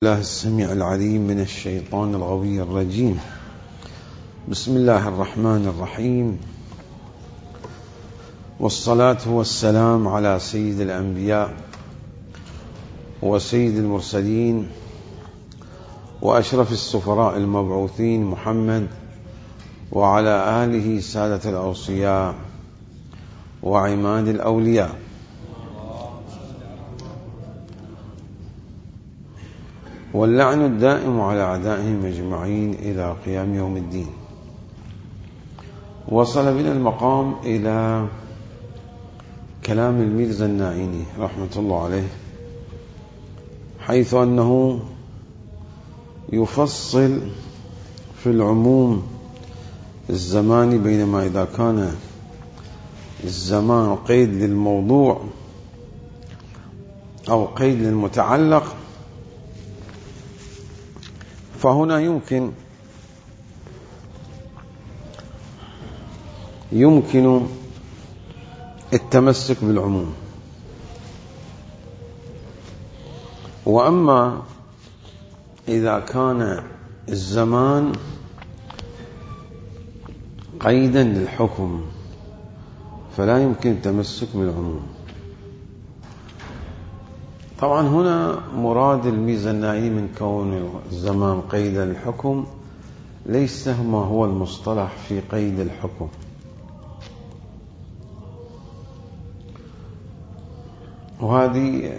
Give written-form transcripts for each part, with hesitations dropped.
الله السميع العليم من الشيطان الغوي الرجيم. بسم الله الرحمن الرحيم، والصلاة والسلام على سيد الأنبياء وسيد المرسلين وأشرف السفراء المبعوثين محمد وعلى آله سادة الأوصياء وعماد الأولياء. واللعن الدائم على أعدائهم أجمعين إلى قيام يوم الدين. وصل بنا المقام إلى كلام الميرزا النائيني رحمة الله عليه، حيث أنه يفصل في العموم الزماني، بينما إذا كان الزمان قيد للموضوع أو قيد للمتعلق، فهنا يمكن التمسك بالعموم. وأما إذا كان الزمان قيدا للحكم فلا يمكن التمسك بالعموم. طبعا هنا مراد الميرزا النائيني من كون الزمان قيدا للحكم ليس ما هو المصطلح في قيد الحكم، وهذه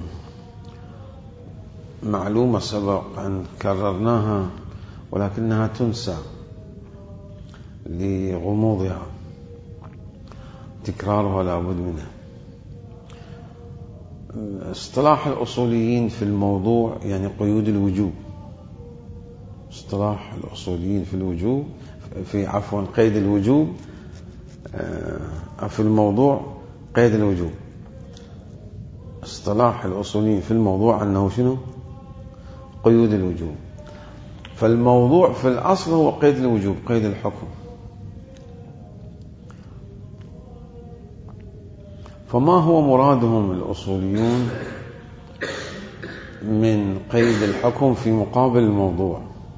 معلومة سبق أن كررناها ولكنها تنسى لغموضها، تكرارها لا بد منه. اصطلاح الأصوليين في الموضوع يعني قيود الوجوب. اصطلاح الأصوليين في الوجوب قيد الوجوب، في الموضوع قيد الوجوب. اصطلاح الأصوليين في الموضوع أنه شنو؟ قيود الوجوب. فالموضوع في الأصل هو قيد الوجوب، قيد الحكم. فما هو مرادهم الأصوليون من قيد الحكم في مقابل الموضوع،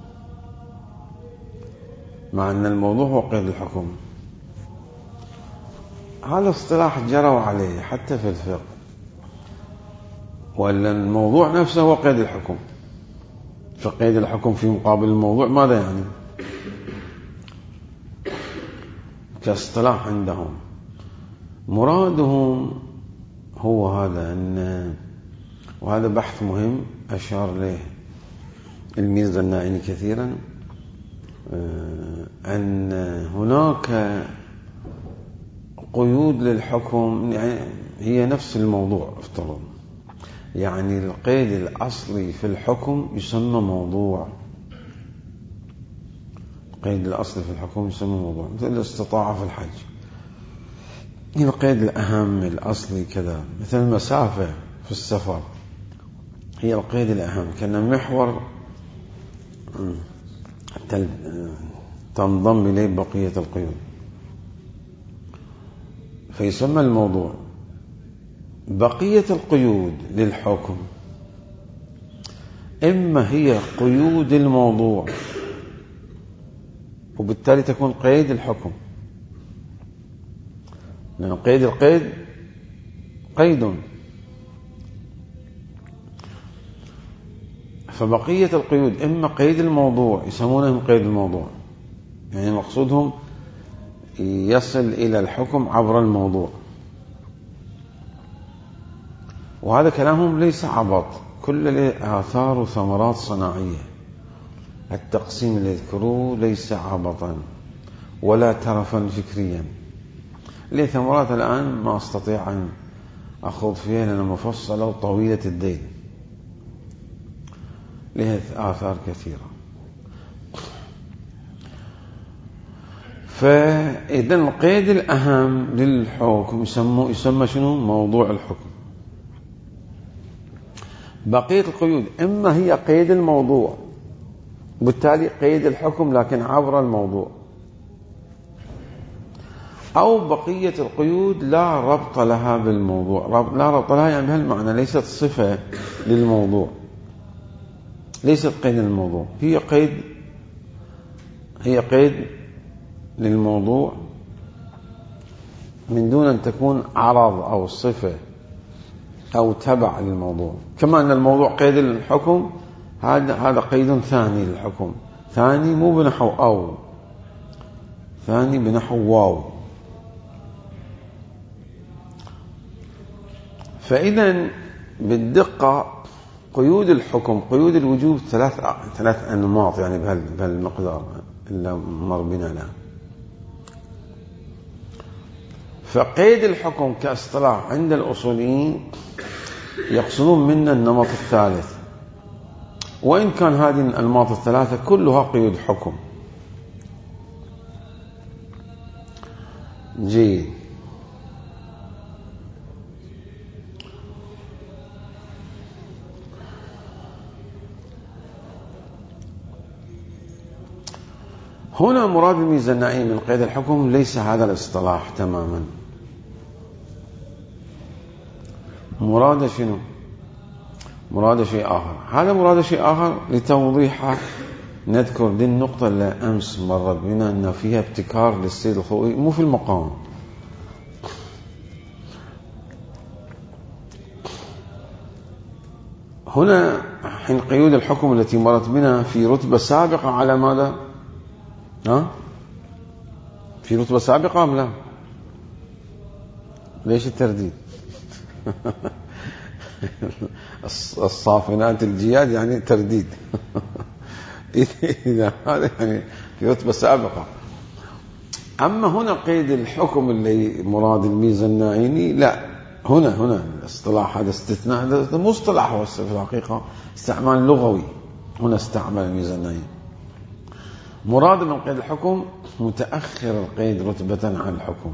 مع أن الموضوع هو قيد الحكم؟ هذا اصطلاح جروا عليه حتى في الفقه، ولا الموضوع نفسه هو قيد الحكم. فقيد الحكم في مقابل الموضوع ماذا يعني كاصطلاح عندهم؟ مرادهم هو هذا، وهذا بحث مهم أشار له الميرزا النائيني كثيرا، أن هناك قيود للحكم يعني هي نفس الموضوع. افترض يعني القيد الأصلي في الحكم يسمى موضوع. القيد الأصلي في الحكم يسمى موضوع، مثل الاستطاعة في الحج هي القيد الأهم الأصلي كذا، مثل المسافة في السفر هي القيد الأهم، كان محور تنضم إليه بقية القيود، فيسمى الموضوع. بقية القيود للحكم إما هي قيود الموضوع وبالتالي تكون قيد الحكم، لأن قيد القيد قيد. فبقية القيود إما قيد الموضوع، يسمونهم قيد الموضوع، يعني مقصودهم يصل إلى الحكم عبر الموضوع. وهذا كلامهم ليس عبط، كل آثار وثمرات صناعية. التقسيم اللي يذكروه ليس عبطا ولا ترفا فكريا. ليه ثمرات الآن ما أستطيع أن أخوض فيها لأنها مفصلة وطويلة الدين، لها آثار كثيرة. فإذا القيد الأهم للحكم يسمى شنو؟ موضوع الحكم. بقية القيود إما هي قيد الموضوع بالتالي قيد الحكم لكن عبر الموضوع، أو بقية القيود لا ربط لها بالموضوع. لا ربط لها يعني بهالمعنى ليست صفة للموضوع، ليست قيد للموضوع، هي قيد للموضوع من دون أن تكون عرض أو صفة أو تبع للموضوع. كما أن الموضوع قيد للحكم، هذا قيد ثاني للحكم، ثاني مو بنحو أو، ثاني بنحو واو. فإذا بالدقة قيود الحكم، قيود الوجوب ثلاث أنماط يعني بهالمقدار اللي مر بنا الآن. فقيد الحكم كاصطلاح عند الأصوليين يقصدون منا النمط الثالث، وإن كان هذه الأنماط الثلاثة كلها قيود حكم. جيد. هنا مراد الميزة النائية من قيد الحكم ليس هذا الاصطلاح تماما. مراد شنو؟ مراد شيء آخر. هذا مراد شيء آخر لتوضيحه نذكر دي النقطة اللي أمس مرت بنا أن فيها ابتكار للسيد الخوئي مو في المقام. هنا حين قيود الحكم التي مرت بنا في رتبة سابقة على ماذا؟ في رتبة سابقة أم لا؟ ليش الترديد؟ الصافنات الجياد يعني ترديد. إذا هذا يعني في رتبة سابقة. أما هنا قيد الحكم اللي مراد الميزة النائيني لا، هنا الاصطلاح هذا استثناء، هذا مو اصطلاح، هو في الحقيقة استعمال لغوي. هنا استعمل الميزة النائيني. مراد من قيد الحكم متأخر القيد رتبة عن الحكم.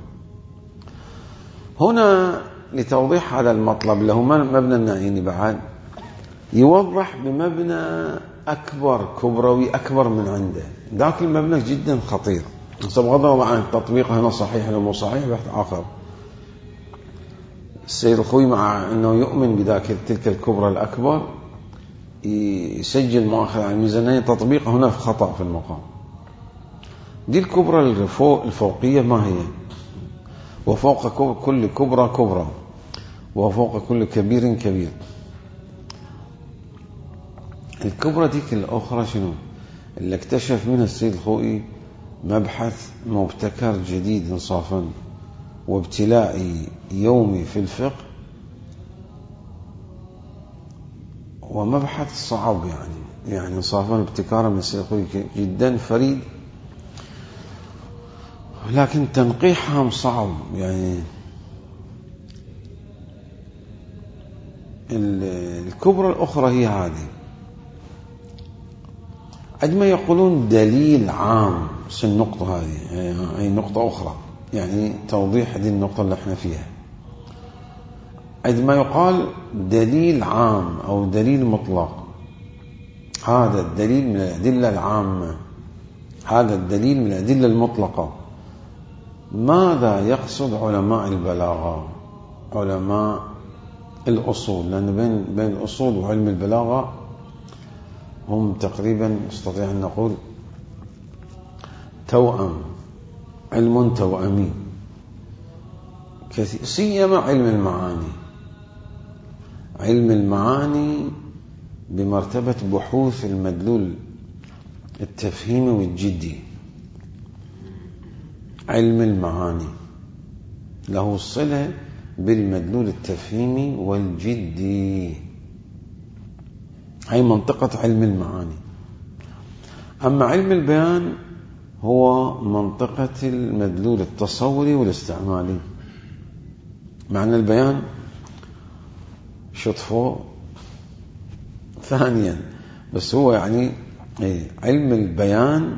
هنا لتوضيح هذا المطلب اللي هو مبنى النائيني بعد يوضح بمبنى أكبر كبروي أكبر من عنده. ذاك المبنى جدا خطير، بغض النظر عن التطبيق هنا صحيح ولا مو صحيح بحث آخر. السيد الخوئي مع أنه يؤمن بذاك تلك الكبرى الأكبر يسجل مؤخر عن الميزانية تطبيقه هنا في خطأ في المقام. دي الكبرى الفوقية ما هي؟ وفوق كل كبرى كبرى، وفوق كل كبير كبير. الكبرى ديك الأخرى شنو؟ اللي اكتشف منها السيد الخوئي مبحث مبتكر جديد انصافا وابتلاء يومي في الفقه، ومبحث صعب يعني انصافا ابتكارا من السيد الخوئي جدا فريد، لكن تنقيحهم صعب. يعني الكبرى الأخرى هي هذه، عندما يقولون دليل عام في النقطة هذه أي نقطة أخرى، يعني توضيح هذه النقطة اللي احنا فيها. عندما يقال دليل عام أو دليل مطلق، هذا الدليل من الأدلة العامة، هذا الدليل من الأدلة المطلقة. ماذا يقصد علماء البلاغة، علماء الأصول؟ لأن بين الأصول وعلم البلاغة هم تقريبا نستطيع أن نقول توأم، علم توأمي، سيما علم المعاني. علم المعاني بمرتبة بحوث المدلول التفهيمي والجدي. علم المعاني له صلة بالمدلول التفهيمي والجدي، هي منطقة علم المعاني. أما علم البيان هو منطقة المدلول التصوري والاستعمالي. معنى البيان شطفه ثانيا، بس هو يعني علم البيان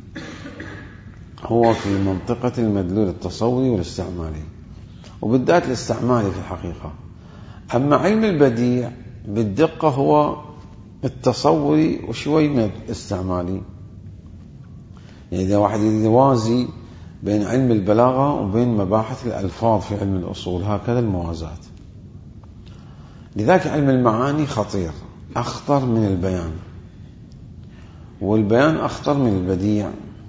هو في منطقة المدلول التصوري والاستعمالي، وبالذات الاستعمالي في الحقيقة. أما علم البديع بالدقة هو التصوري وشوي من الاستعمالي. يعني إذا واحد يوازي بين علم البلاغة وبين مباحث الألفاظ في علم الأصول، هكذا الموازاة. لذلك علم المعاني خطير، أخطر من البيان. والبيان أخطر من البديع،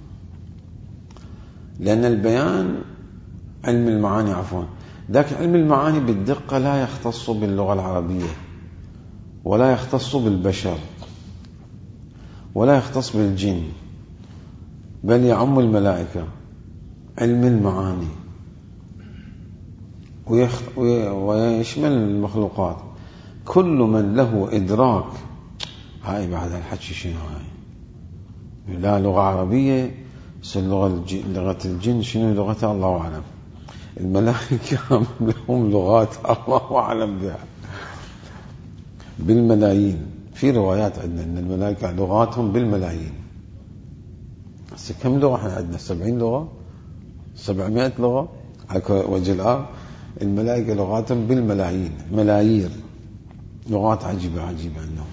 لأن البيان علم المعاني ذاك علم المعاني بالدقة لا يختص باللغة العربية، ولا يختص بالبشر، ولا يختص بالجن، بل يعم الملائكة. علم المعاني ويشمل المخلوقات. كل من له إدراك، هاي بعد الحكي شنو هاي؟ لا لغة عربية، لغة الجن شنو لغتها الله أعلم. الملائكة لهم لغات الله أعلم بها بالملايين. في روايات عندنا أن الملائكة لغاتهم بالملايين. كم لغة احنا عندنا؟ 70 لغة، 700 لغة على وجه الأرض. الملائكة لغاتهم بالملايين، ملايير لغات عجيبة عندهم.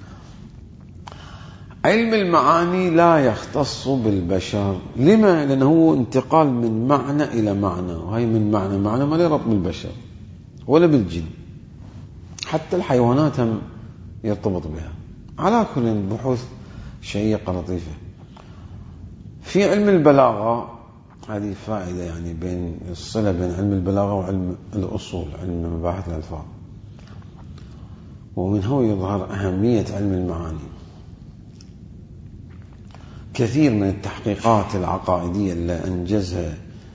علم المعاني لا يختص بالبشر. لما؟ لأنه هو انتقال من معنى إلى معنى، وهي من معنى ما لا يربط بالبشر ولا بالجن، حتى الحيوانات هم يرتبط بها. على كل بحوث شيقة لطيفة. في علم البلاغة، هذه فائدة يعني بين الصلة بين علم البلاغة وعلم الأصول، علم مباحث الألفاظ، ومن هو يظهر أهمية علم المعاني. كثير من التحقيقات العقائدية اللي أنجزها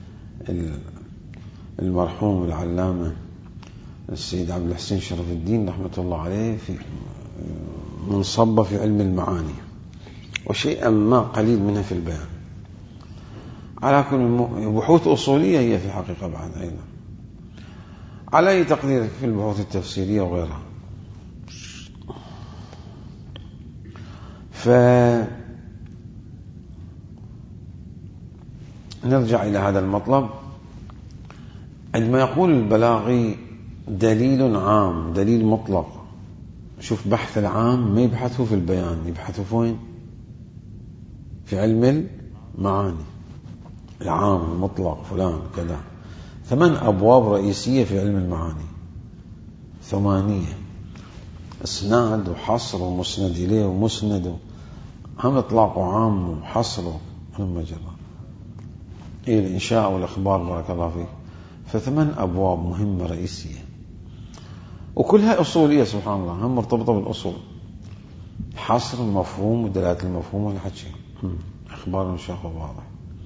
المرحوم العلامة السيد عبد الحسين شرف الدين رحمة الله عليه في منصبة في علم المعاني، وشيئا ما قليل منها في البيان. على كل بحوث أصولية هي في الحقيقة بعد أيضا، على أي تقدير في البحوث التفسيرية وغيرها. نرجع إلى هذا المطلب. عندما يقول البلاغي دليل عام، دليل مطلق، شوف بحث العام ما يبحثه في البيان، يبحثه فين؟ في علم المعاني. العام المطلق فلان كذا. 8 أبواب رئيسية في علم المعاني، 8: اسناد وحصر ومسند إليه ومسند، هم إطلاق وعام وحصر هم جرى إيه الإنشاء والإخبار. بارك الله فيك. ف8 أبواب مهمة رئيسية، وكلها أصولية سبحان الله، هم مرتبطة بالأصول. حصر المفهوم ودلالة المفهوم والحكي، إخبار مشاخ واضح.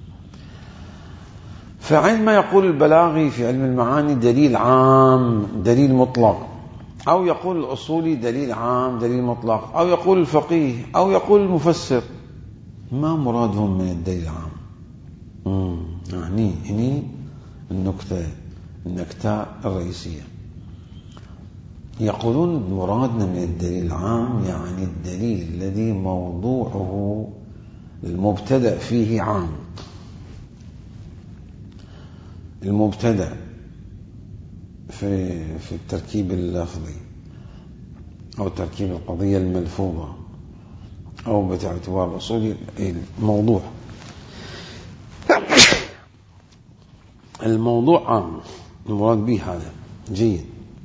فعندما يقول البلاغي في علم المعاني دليل عام دليل مطلق، أو يقول الأصولي دليل عام دليل مطلق، أو يقول الفقيه، أو يقول المفسر، ما مرادهم من الدليل العام؟ يعني هني النكتة الرئيسية. يقولون مرادنا من الدليل العام يعني الدليل الذي موضوعه المبتدأ فيه عام. المبتدأ في التركيب اللفظي أو تركيب القضية الملفوظة أو باعتبار الأصولي الموضوع. الموضوع عام، المراد به هذا. جيد.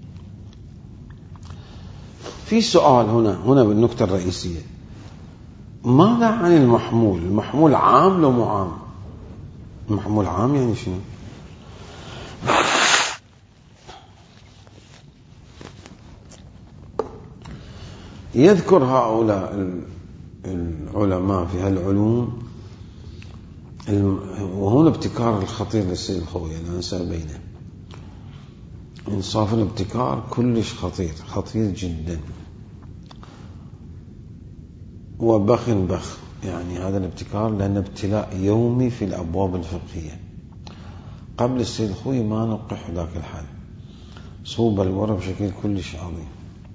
في سؤال هنا بالنكتة الرئيسية: ماذا عن المحمول؟ المحمول عام لو مو عام؟ المحمول عام يعني شنو؟ يذكر هؤلاء العلماء في هالعلوم، وهنا ابتكار الخطير للسيد الخوئي لا ننسى بينه. إنصاف الابتكار كلش خطير جدا، وبخ يعني هذا الابتكار لأنه ابتلاء يومي في الأبواب الفقهية. قبل السيد الخوئي ما نقح ذاك الحال، صوب الورى بشكل كلش عظيم.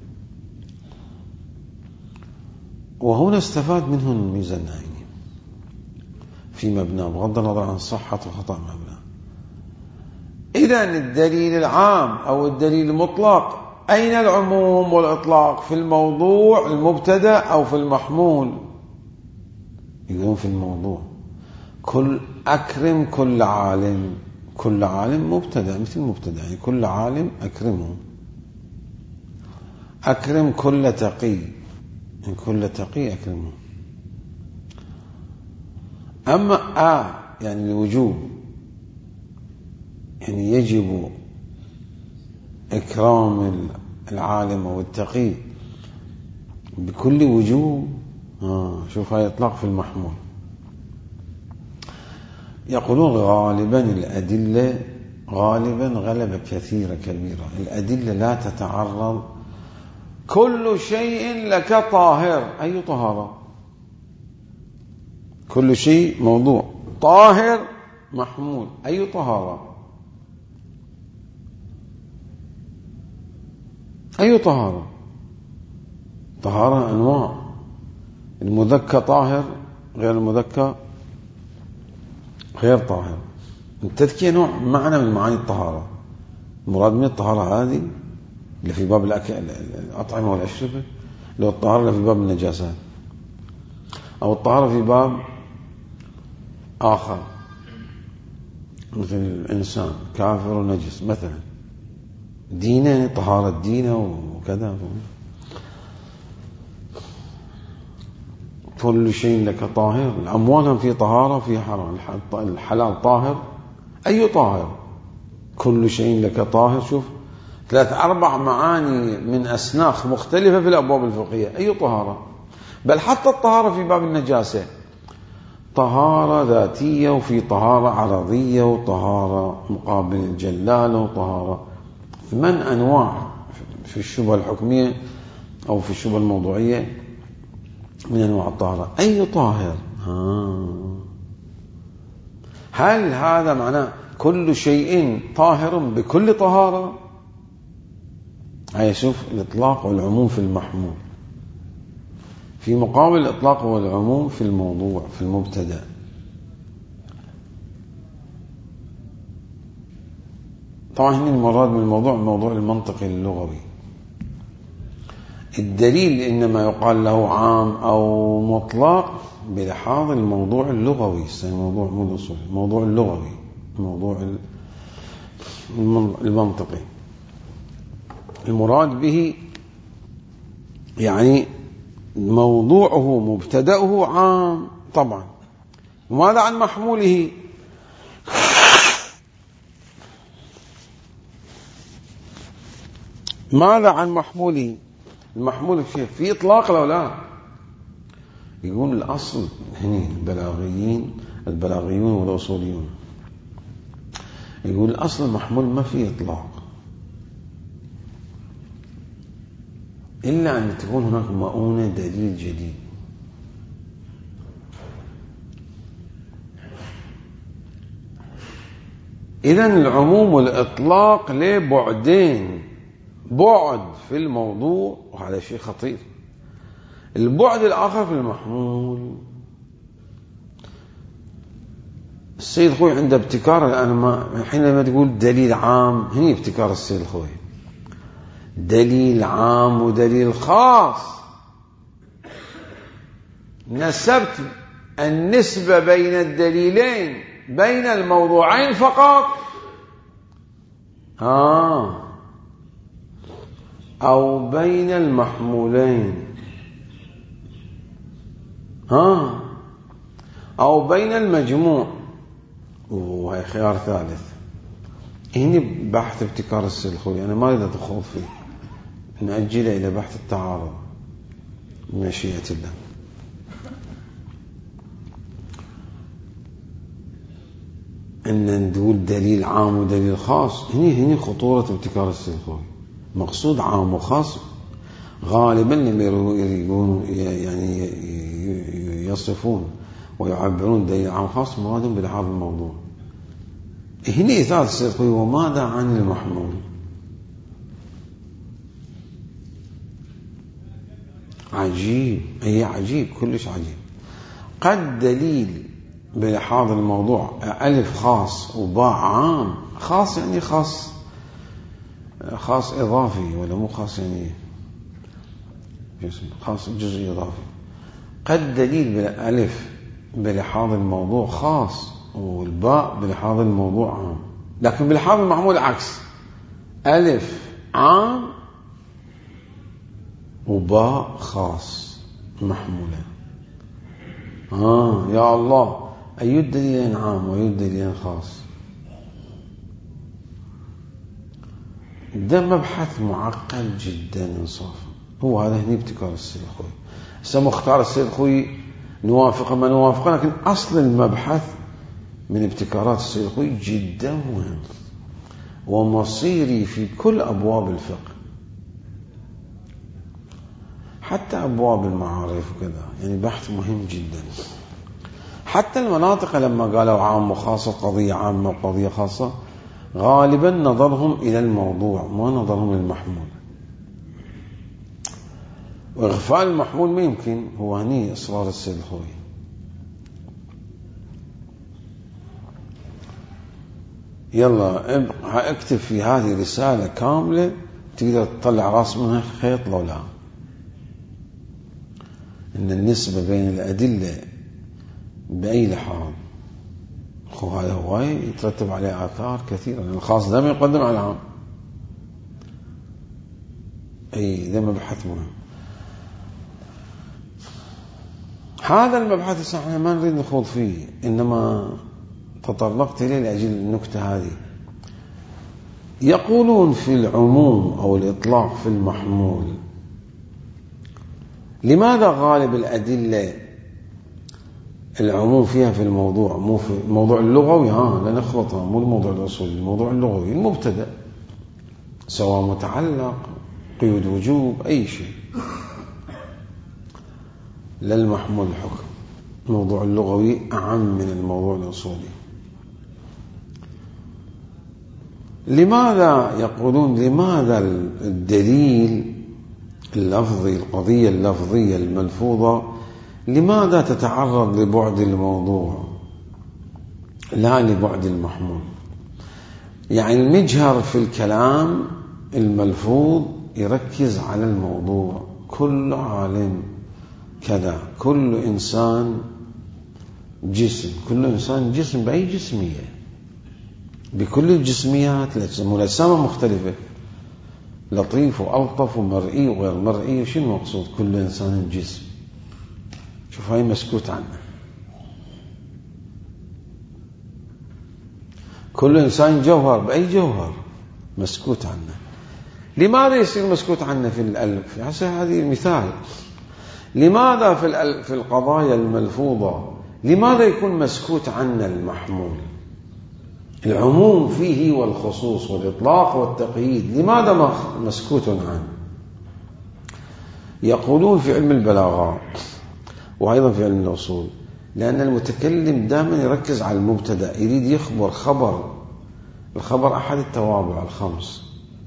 وهنا استفاد منه الميزة النهائية في مبنى، بغض النظر عن صحة وخطأ مبنى. إذن الدليل العام أو الدليل المطلق، أين العموم والإطلاق؟ في الموضوع المبتدأ أو في المحمول؟ يقولون في الموضوع. أكرم كل عالم، كل عالم مبتدأ مثل مبتدأ، يعني كل عالم أكرمه. أكرم كل تقي، يعني كل تقي أكرمه. أما يعني الوجوب، يعني يجب إكرام العالم والتقي بكل وجوب. شوف هاي إطلاق في المحمول. يقولون غالبا الأدلة غالبا غلبة كثيرة كبيرة، الأدلة لا تتعرض. كل شيء لك طاهر، أي طهارة؟ كل شيء موضوع طاهر محمول، أي طهارة؟ أي طهارة؟ طهارة أنواع، المذكى طاهر غير المذكى غير طاهر. التذكية نوع معنى من معاني الطهارة. المراد من الطهارة هذه اللي في باب الأطعمة والأشربة، لو الطهارة اللي في باب النجاسات، أو الطهارة في باب آخر مثل الإنسان كافر ونجس مثلا، دينه طهارة دينه وكذا. كل شيء لك طاهر، الأموال في طهارة في حرام، الحلال طاهر، أي طاهر؟ كل شيء لك طاهر. شوف 3-4 معاني من أسناخ مختلفة في الأبواب الفقهية، أي طهارة؟ بل حتى الطهارة في باب النجاسة طهارة ذاتية، وفي طهارة عرضية، وطهارة مقابل الجلالة، وطهارة 8 أنواع في الشبهة الحكمية أو في الشبهة الموضوعية من أنواع الطهارة. أي طاهر؟ هل هذا معناه كل شيء طاهر بكل طهارة؟ هيا شوف الإطلاق والعموم في المحمول في مقابل الإطلاق والعموم في الموضوع، في المبتدأ. طبعا هنا المراد من الموضوع المنطقي اللغوي. الدليل إنما يقال له عام أو مطلق بلحاظ الموضوع اللغوي، الموضوع مو الأصول، الموضوع اللغوي، الموضوع المنطقي. المراد به يعني موضوعه مبتدأه عام طبعا. وماذا عن محموله؟ ماذا عن محموله؟ المحمول في إطلاق لو لا؟ يقول الأصل هنا البلاغيون والأصوليون يقول الأصل المحمول ما في إطلاق، إلا أن تكون هناك مؤونة دليل جديد. إذن العموم والإطلاق له بعدين، بعد في الموضوع وهذا شيء خطير، البعد الآخر في المحمول. السيد خوي عنده ابتكار الآن، حينما تقول دليل عام، هني ابتكار السيد خوي، دليل عام ودليل خاص. نسبت النسبة بين الدليلين بين الموضوعين فقط، أو بين المحمولين، أو بين المجموع، وهي خيار ثالث. هنا بحث ابتكار السيد الخوي، أنا ما أريد أدخل فيه، نأجله إلى بحث التعارض بمشيئة الله. أن نقول دليل عام ودليل خاص، هني خطورة ابتكار السيد الخوي. مقصود عام وخاص غالبا لما يقولون يعني يصفون ويعبرون دليل عام خاص مرادهم بلحاظ الموضوع. هنا إثارة السيد الخوي، وماذا عن المحمول؟ عجيب، أي عجيب، كلش عجيب. قد دليل بلحاظ الموضوع ألف خاص وباء عام. خاص يعني خاص إضافي، ولا مو خاص يعني خاص جزء إضافي. قد دليل بالألف بلحاظ الموضوع خاص، والباء بلحاظ الموضوع عام، لكن بلحاظ المحمول عكس، ألف عام وباء خاص محمولة. يا الله، أي الدليلين عام وأي الدليلين خاص؟ ده مبحث معقد جدا إنصافا. هو هذا هني ابتكار السيد الخوي. هسه مختار السيد الخوي نوافق ما نوافق، لكن أصل المبحث من ابتكارات السيد الخوي جدا مهم ومصيري في كل أبواب الفقه، حتى أبواب المعارف وكذا، يعني بحث مهم جدا. حتى المناطق لما قالوا عام وخاصة، قضية عامة وقضية خاصة، غالبا نظرهم إلى الموضوع ما نظرهم للمحمول. وإغفال المحمول ما يمكن، هو هني إصرار السيد الخوي. يلا اكتب في هذه رسالة كاملة تقدر تطلع راس منها خيط لو لا، إن النسبة بين الأدلة بأي لحاظ هذا هو يترتب عليه آثار كثيرة، لأن الخاص دائما يقدم على العام. أي ده مبحث مهم. هذا المبحث احنا ما نريد نخوض فيه، إنما تطرقت إليه لأجل النكتة هذه. يقولون في العموم أو الإطلاق في المحمول، لماذا غالب الأدلة العموم فيها في الموضوع، مو في الموضوع اللغوي؟ لا نخلطها، مو الموضوع الأصولي، الموضوع اللغوي المبتدأ، سواء متعلق قيود وجوب أي شيء، لا المحمول الحكم. الموضوع اللغوي أعم من الموضوع الأصولي. لماذا يقولون لماذا الدليل اللفظي، القضية اللفظية الملفوظة، لماذا تتعرض لبعد الموضوع لا لبعد المحمول؟ يعني المجهر في الكلام الملفوظ يركز على الموضوع، كل عالم كذا، كل إنسان جسم، كل إنسان جسم بأي جسمية، بكل الجسميات، الأجسام مختلفة، لطيف وألطف ومرئي وغير مرئي. شنو مقصود؟ كل إنسان جسم. شوف هاي مسكوت عنه. كل إنسان جوهر بأي جوهر، مسكوت عنه. لماذا يصير مسكوت عنه في الألف؟ هذه مثال. لماذا في القضايا الملفوظة لماذا يكون مسكوت عنه المحمول؟ العموم فيه والخصوص والإطلاق والتقييد، لماذا مسكوت عنه؟ يقولون في علم البلاغة وأيضا في علم الأصول، لأن المتكلم دائما يركز على المبتدأ، يريد يخبر خبر. الخبر أحد التوابع الخمس،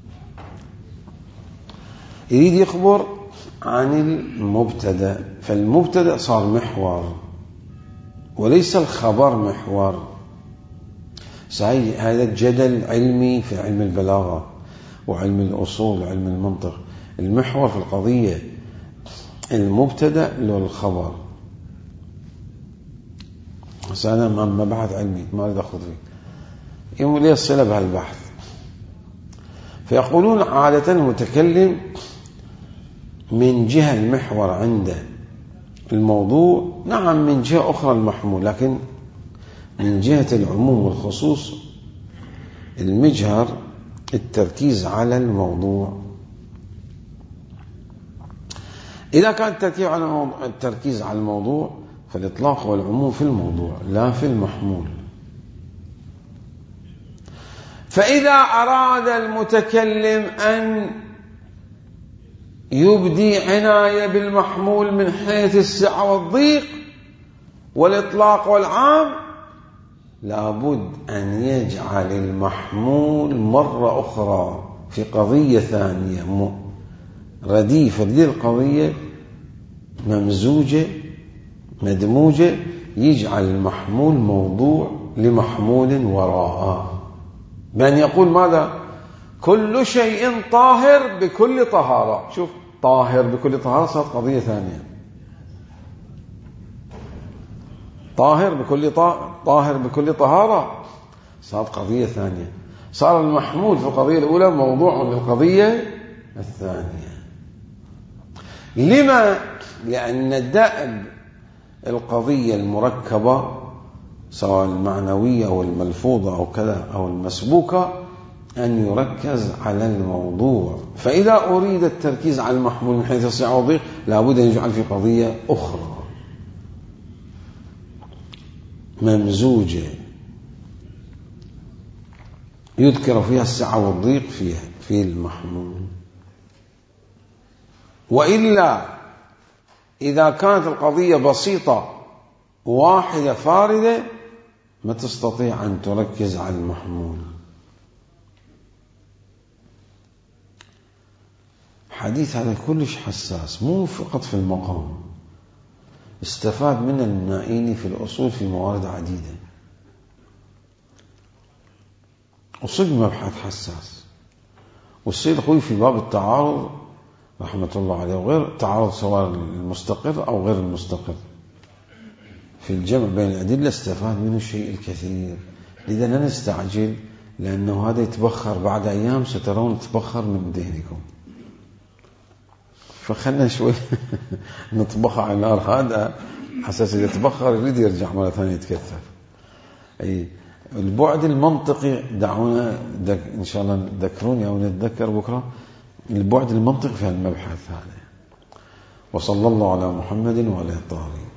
يريد يخبر عن المبتدأ، فالمبتدأ صار محور وليس الخبر محور. صحيح هذا الجدل علمي في علم البلاغة وعلم الأصول وعلم المنطق. المحور في القضية المبتدأ له الخبر. بس أنا مبحث علمي ما أريد أخذ فيه، يقول لي الصلة بهالبحث. فيقولون عادة المتكلم من جهة المحور عنده الموضوع، نعم من جهة أخرى المحمول، لكن من جهة العموم والخصوص المجهر التركيز على الموضوع. إذا كان التركيز على الموضوع فالإطلاق والعموم في الموضوع لا في المحمول. فإذا أراد المتكلم أن يبدي عناية بالمحمول من حيث السعة والضيق والإطلاق والعام، لابد أن يجعل المحمول مرة أخرى في قضية ثانية رديفة للقضية، ممزوجة مدموجة، يجعل المحمول موضوع لمحمول وراءه، بأن يقول ماذا؟ كل شيء طاهر بكل طهارة. شوف، طاهر بكل طهارة صارت قضية ثانية. طاهر بكل طهارة صارت قضية ثانية. صار المحمول في القضية الأولى موضوع للقضية الثانية. لما؟ لأن دأب القضية المركبة سواء المعنوية أو الملفوظة أو كذا أو المسبوكة، أن يركز على الموضوع. فإذا أريد التركيز على المحمول من حيث الصيغة والضيق لابد أن يجعل في قضية أخرى ممزوجة يذكر فيها السعة والضيق في المحمول. وإلا إذا كانت القضية بسيطة واحدة فاردة ما تستطيع أن تركز على المحمول. حديث هذا كلش حساس، مو فقط في المقام، استفاد من النائيني في الأصول في موارد عديدة، وصل مبحث حساس. والسيد خوي في باب التعارض رحمة الله عليه وغير تعارض سواء المستقر أو غير المستقر في الجمع بين الأدلة استفاد منه الشيء الكثير. لذا لا نستعجل، لأنه هذا يتبخر بعد أيام سترون تبخر من ذهنكم، فخلنا شوي نطبخ على النار. هذا حساس إذا تبخر يريد يرجع مرة ثانية يتكثف. أي البعد المنطقي دعونا إن شاء الله نذكروني أو نتذكر بكرة البعد المنطقي في المبحث هذا. وصلى الله على محمد وعلى الطاهرين.